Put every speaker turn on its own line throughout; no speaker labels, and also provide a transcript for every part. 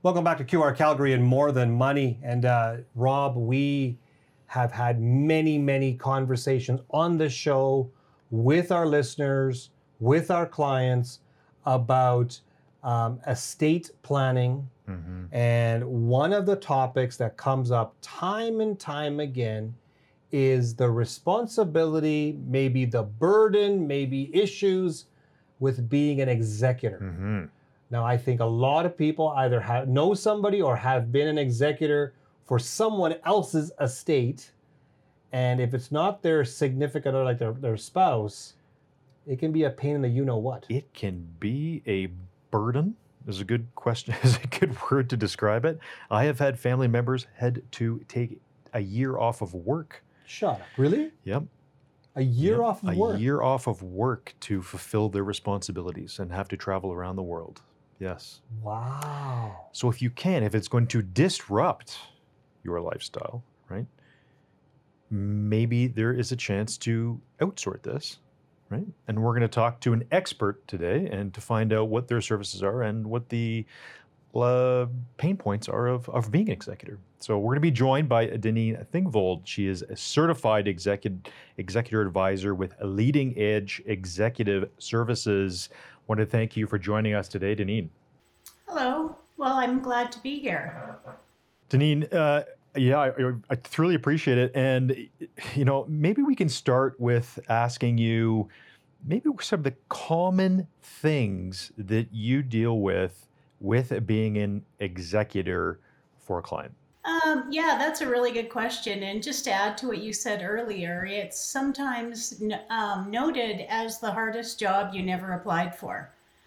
Welcome back to QR Calgary and More Than Money. And Rob, we have had many conversations on the show with our listeners, with our clients about estate planning. And one of the topics that comes up time and time again is the responsibility, maybe the burden, maybe issues with being an executor. Now, I think a lot of people either know somebody or have been an executor for someone else's estate. And if it's not their significant or like their spouse, it can be a pain in the you-know-what.
It can be a burden. Is a good question, is a good word to describe it. I have had family members had to take a year off of work.
Shut up. Really?
Yep.
A year off of work?
A year off of work to fulfill their responsibilities and have to travel around the world. Yes.
Wow.
So if it's going to disrupt your lifestyle, right? Maybe there is a chance to outsource this, right? And we're going to talk to an expert today and to find out what their services are and what the pain points are of being an executor. So we're going to be joined by Deneen Thingvold. She is a certified executor advisor with Leading Edge Executive Services. I want to thank you for joining us today, Deneen.
Hello. Well, I'm glad to be here.
Deneen, I truly appreciate it. And, maybe we can start with asking you maybe some of the common things that you deal with being an executor for a client.
Yeah, that's a really good question. And just to add to what you said earlier, it's sometimes noted as the hardest job you never applied for.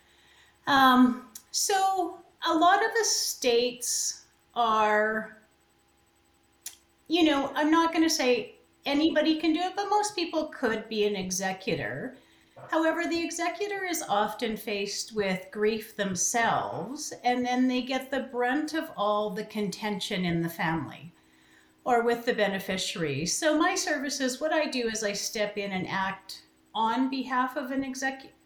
So a lot of estates are, I'm not going to say anybody can do it, but most people could be an executor. However, the executor is often faced with grief themselves, and then they get the brunt of all the contention in the family or with the beneficiary. So my services, what I do is I step in and act on behalf of an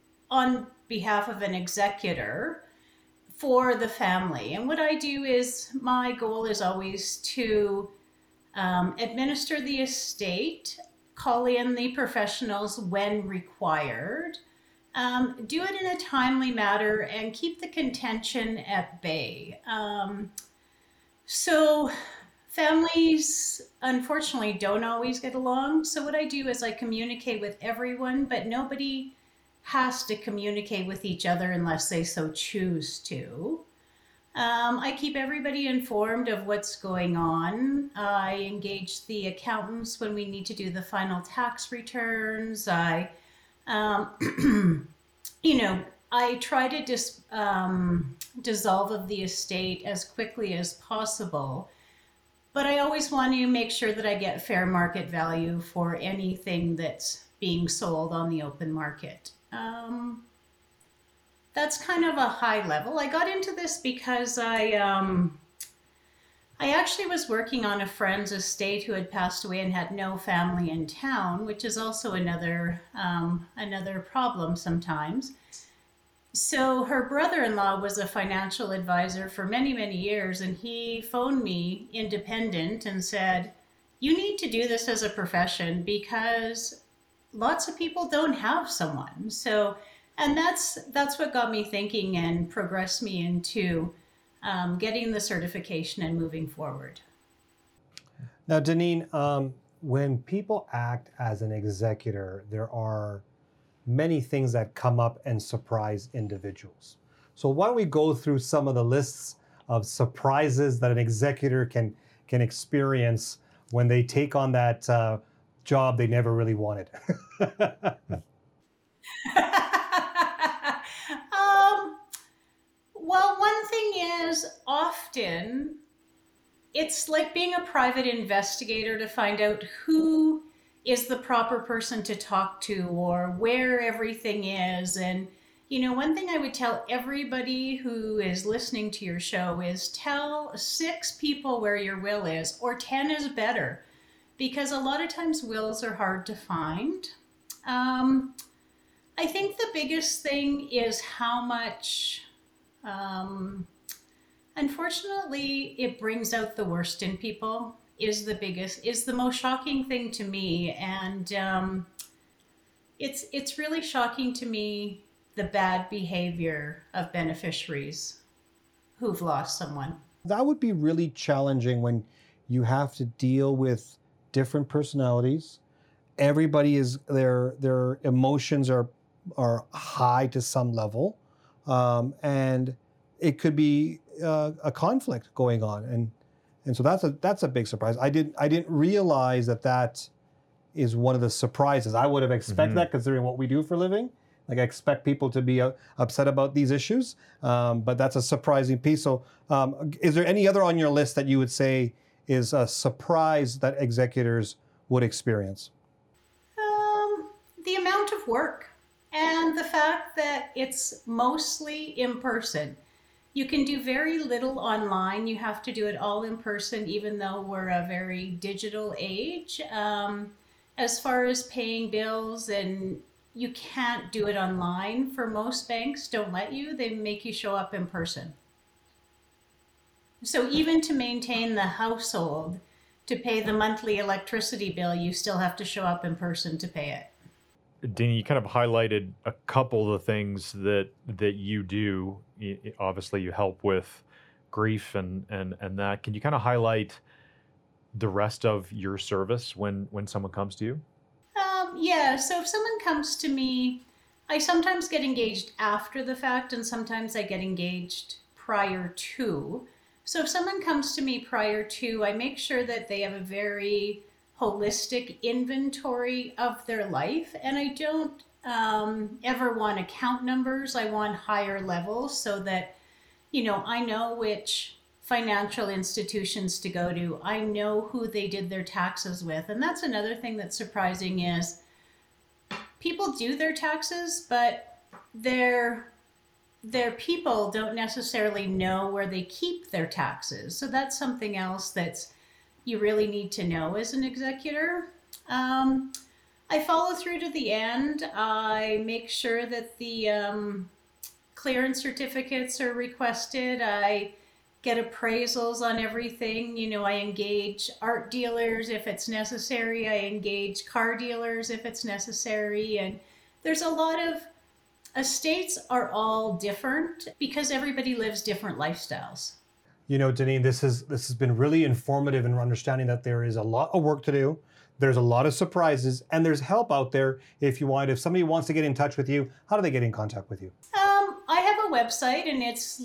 executor for the family. And what I do is, my goal is always to administer the estate, call in the professionals when required, do it in a timely manner, and keep the contention at bay. So families, unfortunately, don't always get along. So what I do is I communicate with everyone, but nobody has to communicate with each other unless they so choose to. I keep everybody informed of what's going on. I engage the accountants when we need to do the final tax returns. I try to dissolve of the estate as quickly as possible. But I always want to make sure that I get fair market value for anything that's being sold on the open market. That's kind of a high level. I got into this because I actually was working on a friend's estate who had passed away and had no family in town, which is also another problem sometimes. So her brother-in-law was a financial advisor for many years, and he phoned me independent and said, "You need to do this as a profession because lots of people don't have someone." And that's what got me thinking and progressed me into getting the certification and moving forward.
Now, Deneen, when people act as an executor, there are many things that come up and surprise individuals. So why don't we go through some of the lists of surprises that an executor can experience when they take on that job they never really wanted?
Well, one thing is, often it's like being a private investigator to find out who is the proper person to talk to or where everything is. And, one thing I would tell everybody who is listening to your show is tell 6 people where your will is, or 10 is better, because a lot of times wills are hard to find. I think the biggest thing is how much Unfortunately, it brings out the worst in people, is the most shocking thing to me. And it's really shocking to me, the bad behavior of beneficiaries who've lost someone.
That would be really challenging when you have to deal with different personalities. Everybody is their emotions are high to some level, and it could be a conflict going on, and so that's a big surprise. I didn't realize that is one of the surprises. I would have expected that, considering what we do for a living. Like, I expect people to be upset about these issues, but that's a surprising piece. So is there any other on your list that you would say is a surprise that executors would experience?
The amount of work and the fact that it's mostly in person. You can do very little online. You have to do it all in person, even though we're a very digital age. As far as paying bills, and you can't do it online. For most banks, don't let you. They make you show up in person. So even to maintain the household, to pay the monthly electricity bill, you still have to show up in person to pay it.
Deanie, you kind of highlighted a couple of the things that you do. Obviously, you help with grief and that. Can you kind of highlight the rest of your service when someone comes to you?
Yeah, so if someone comes to me, I sometimes get engaged after the fact, and sometimes I get engaged prior to. So if someone comes to me prior to, I make sure that they have a very holistic inventory of their life, and I don't ever want account numbers. I want higher levels, so that, I know which financial institutions to go to. I know who they did their taxes with. And that's another thing that's surprising, is people do their taxes, but their people don't necessarily know where they keep their taxes. So that's something else that's you really need to know as an executor. I follow through to the end. I make sure that the clearance certificates are requested. I get appraisals on everything. I engage art dealers if it's necessary. I engage car dealers if it's necessary. And there's a lot of estates are all different because everybody lives different lifestyles.
Deneen, this has been really informative in understanding that there is a lot of work to do. There's a lot of surprises, and there's help out there if somebody wants to get in touch with you. How do they get in contact with you?
I have a website, and it's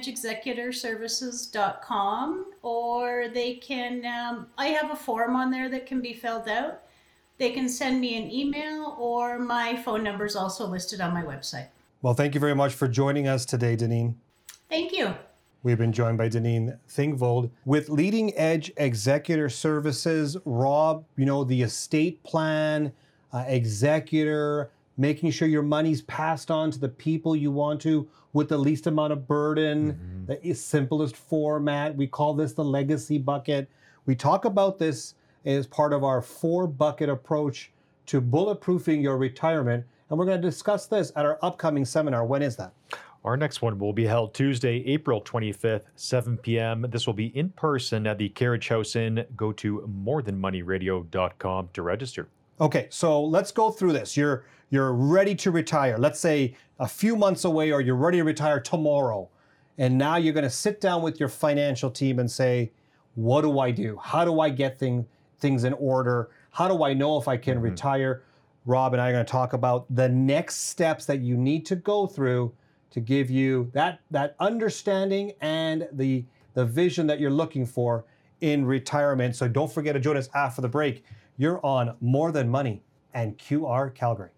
leadingedgeexecutorservices.com, or they can, I have a form on there that can be filled out. They can send me an email, or my phone number is also listed on my website.
Well, thank you very much for joining us today, Deneen.
Thank you.
We've been joined by Deneen Thingvold with Leading Edge Executor Services. Rob, the estate plan, executor, making sure your money's passed on to the people you want to with the least amount of burden, the simplest format. We call this the legacy bucket. We talk about this as part of our 4-bucket approach to bulletproofing your retirement. And we're going to discuss this at our upcoming seminar. When is that?
Our next one will be held Tuesday, April 25th, 7 p.m. This will be in person at the Carriage House Inn. Go to morethanmoneyradio.com to register.
Okay, so let's go through this. You're ready to retire. Let's say a few months away, or you're ready to retire tomorrow. And now you're going to sit down with your financial team and say, what do I do? How do I get things in order? How do I know if I can retire? Rob and I are going to talk about the next steps that you need to go through to give you that understanding and the vision that you're looking for in retirement. So don't forget to join us after the break. You're on More Than Money and QR Calgary.